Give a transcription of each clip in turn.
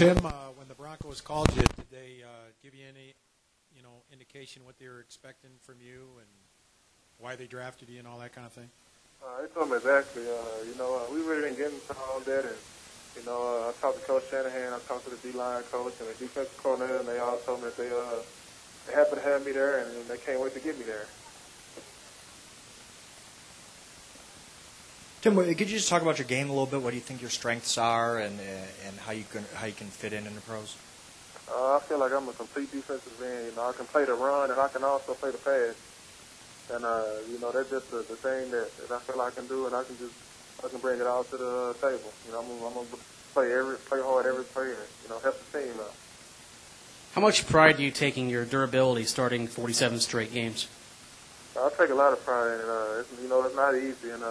Tim, when the Broncos called you, did they give you any, indication what they were expecting from you and why they drafted you and all that kind of thing? They told me exactly. We really didn't get into all that. And, I talked to Coach Shanahan, I talked to the D-line coach and the defensive coordinator, and they all told me that they happy to have me there, and they can't wait to get me there. Tim, could you just talk about your game a little bit? What do you think your strengths are, and how you can fit in the pros? I feel like I'm a complete defensive end. I can play the run, and I can also play the pass. And that's just the thing that I feel I can do, and I can bring it all to the table. I'm gonna play hard every play, and help the team out. How much pride do you take in your durability starting 47 straight games? I take a lot of pride in it. It's not easy, and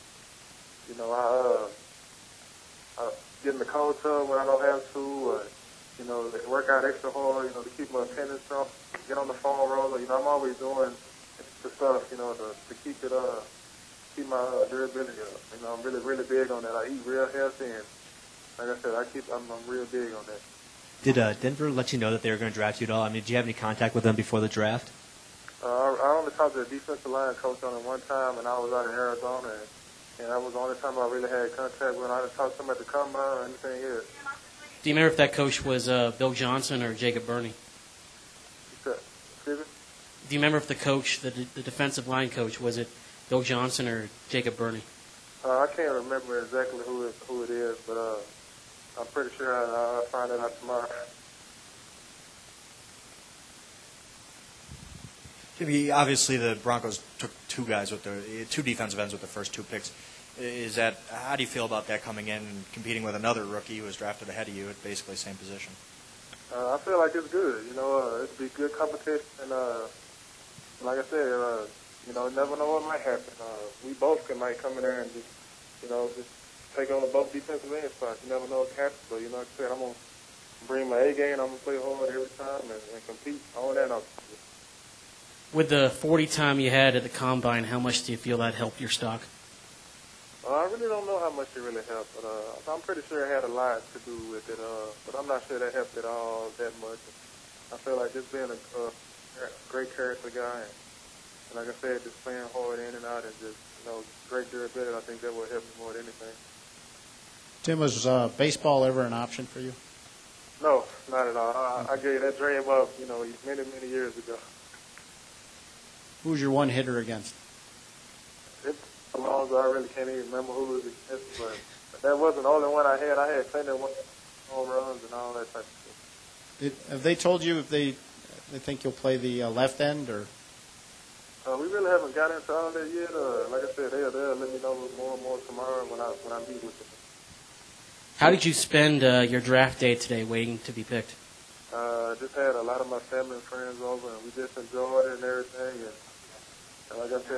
I get in the cold tub when I don't have to. They work out extra hard, to keep my attendance up, get on the phone roller. I'm always doing the stuff, to keep my durability up. I'm really big on that. I eat real healthy, and like I said, I'm real big on that. Did Denver let you know that they were going to draft you at all? I mean, did you have any contact with them before the draft? I only talked to the defensive line coach on it one time, and I was out in Arizona, and that was the only time I really had contact with him. I didn't talk to him at the combine or anything yet. Do you remember if that coach was Bill Johnson or Jacob Burney? Excuse me? Do you remember if the coach, the defensive line coach, was it Bill Johnson or Jacob Burney? I can't remember exactly who it is, but I'm pretty sure I'll find it out tomorrow. Obviously, the Broncos took two defensive ends with the first two picks. How do you feel about that coming in and competing with another rookie who was drafted ahead of you at basically the same position? I feel like it's good. It'll be good competition. And like I said, you never know what might happen. We both might come in there and just take on both defensive end spots. You never know what can happen. So, like I said, I'm going to bring my A game. I'm going to play hard every time and compete on and off. With the 40 time you had at the combine, how much do you feel that helped your stock? I really don't know how much it really helped, but I'm pretty sure it had a lot to do with it. But I'm not sure that helped it all that much. I feel like just being a great character guy, and like I said, just playing hard in and out, and just great durability. I think that would help me more than anything. Tim, was baseball ever an option for you? No, not at all. I gave that dream up, many years ago. Who's your one hitter against? It's so long ago I really can't even remember who it was against, but that wasn't the only one I had. I had plenty of home runs and all that type of stuff. Have they told you if they think you'll play the left end, or? We really haven't got into all that yet. Like I said, they'll let me know more and more tomorrow when I meet with them. How did you spend your draft day today waiting to be picked? Just had a lot of my family and friends over, and we just enjoyed it and everything. And like I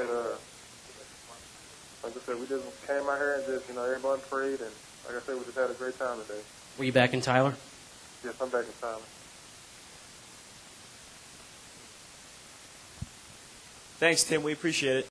said, we just came out here and just, everyone prayed, and like I said, we just had a great time today. Were you back in Tyler? Yes, I'm back in Tyler. Thanks, Tim. We appreciate it.